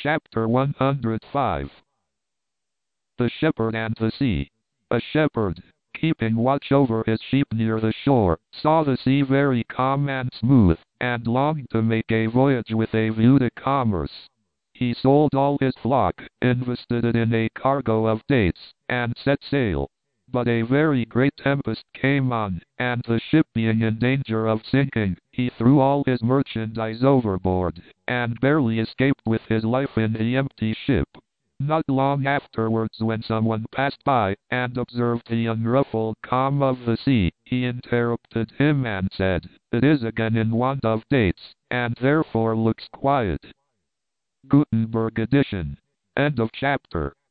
Chapter 105. The Shepherd and the Sea. A shepherd, keeping watch over his sheep near the shore, saw the sea very calm and smooth, and longed to make a voyage with a view to commerce. He sold all his flock, invested it in a cargo of dates, and set sail. But a very great tempest came on, and the ship being in danger of sinking, he threw all his merchandise overboard, and barely escaped with his life in the empty ship. Not long afterwards, when someone passed by, and observed the unruffled calm of the sea, he interrupted him and said, "It is again in want of dates, and therefore looks quiet." Gutenberg edition. End of chapter.